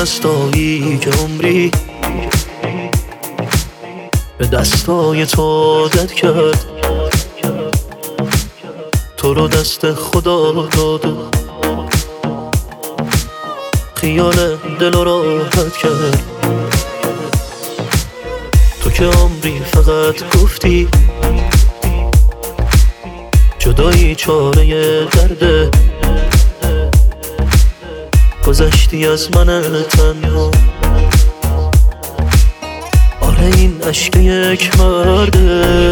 دستایی که عمری به دستای تو عادت کرد، تو رو دست خدا داد و خیال دل رو راحت کرد. تو که عمری فقط گفتی جدایی چاره درده، گذشتی از من تنها. آره این عشق یک مرده.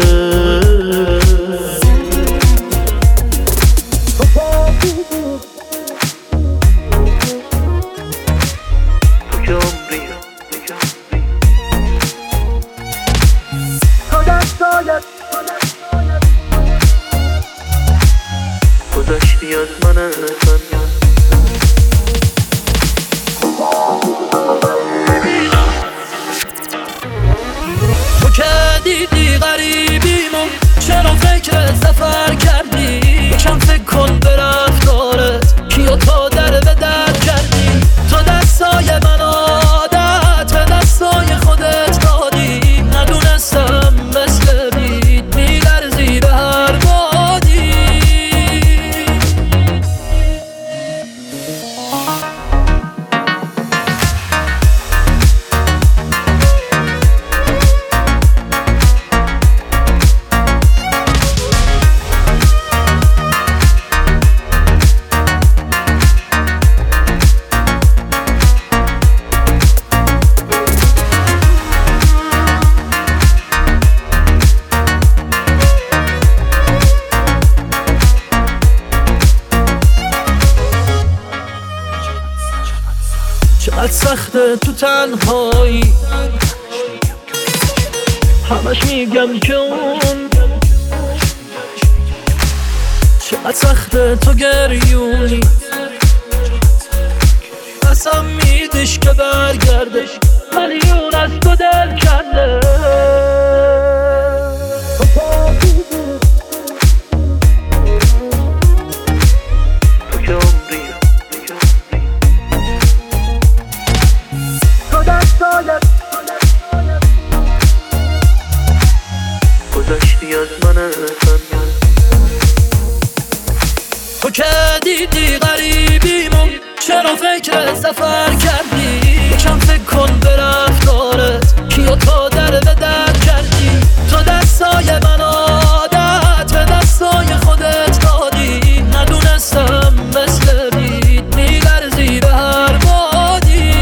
تو که عمری گذشتی از من تنها. تو که دیدی غریبیمون، چرا فکر سفر کردی؟ یکم فکر کن به رفتارت، کیو تا در به در کردی؟ تو دستای من عادت به دستای خودت دادی، ندونستم مثل بید میلرزی به هر بادی. چقدر سخته تو تنهایی، همش میگم که اون. چقدر سخته تو گریونی، قسم میدیش که برگردش، میلیون از تو دل کنده. تو که عمری گذشتی از من تنها. تو که دیدی غریبیمون، چرا فکر سفر کردی؟ یکم فکر کن به رفتارت، کیو تا در به در کردی؟ تو دستای من عادت به دستای خودت دادی، ندونستم مثل بید میلرزی به هر بادی.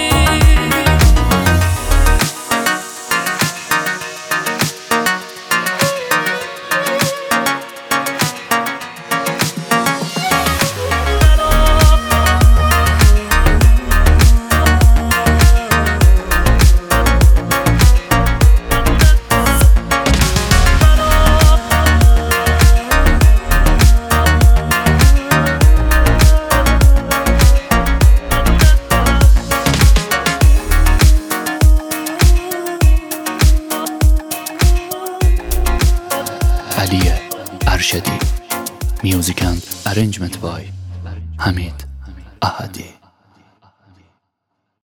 علی ارشدی. Music and arrangement by حمید احدی.